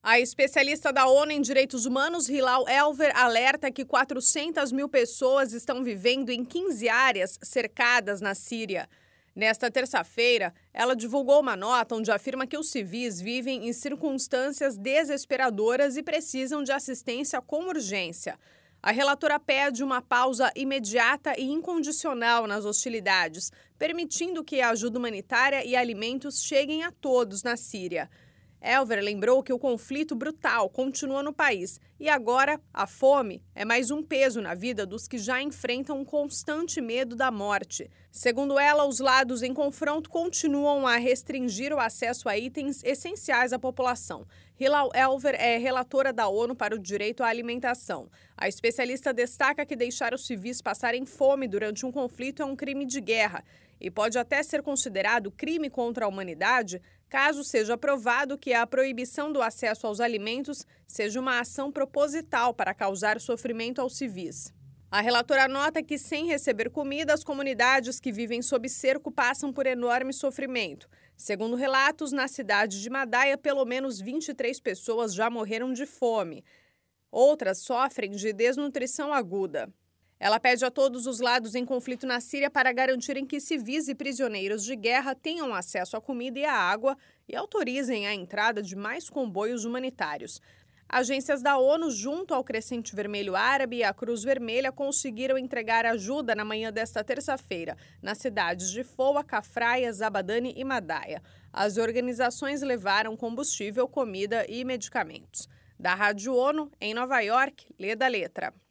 A especialista da ONU em Direitos Humanos, Hilal Elver, alerta que 400 mil pessoas estão vivendo em 15 áreas cercadas na Síria. Nesta terça-feira, ela divulgou uma nota onde afirma que os civis vivem em circunstâncias desesperadoras e precisam de assistência com urgência. A relatora pede uma pausa imediata e incondicional nas hostilidades, permitindo que a ajuda humanitária e alimentos cheguem a todos na Síria. Elver lembrou que o conflito brutal continua no país e agora a fome é mais um peso na vida dos que já enfrentam um constante medo da morte. Segundo ela, os lados em confronto continuam a restringir o acesso a itens essenciais à população. Hilal Elver é relatora da ONU para o direito à alimentação. A especialista destaca que deixar os civis passarem fome durante um conflito é um crime de guerra e pode até ser considerado crime contra a humanidade caso seja provado que a proibição do acesso aos alimentos seja uma ação proposital para causar sofrimento aos civis. A relatora nota que, sem receber comida, as comunidades que vivem sob cerco passam por enorme sofrimento. Segundo relatos, na cidade de Madaya, pelo menos 23 pessoas já morreram de fome. Outras sofrem de desnutrição aguda. Ela pede a todos os lados em conflito na Síria para garantirem que civis e prisioneiros de guerra tenham acesso à comida e à água e autorizem a entrada de mais comboios humanitários. Agências da ONU, junto ao Crescente Vermelho Árabe e à Cruz Vermelha, conseguiram entregar ajuda na manhã desta terça-feira, nas cidades de Foa, Cafraia, Zabadani e Madaya. As organizações levaram combustível, comida e medicamentos. Da Rádio ONU, em Nova York, Leda Letra.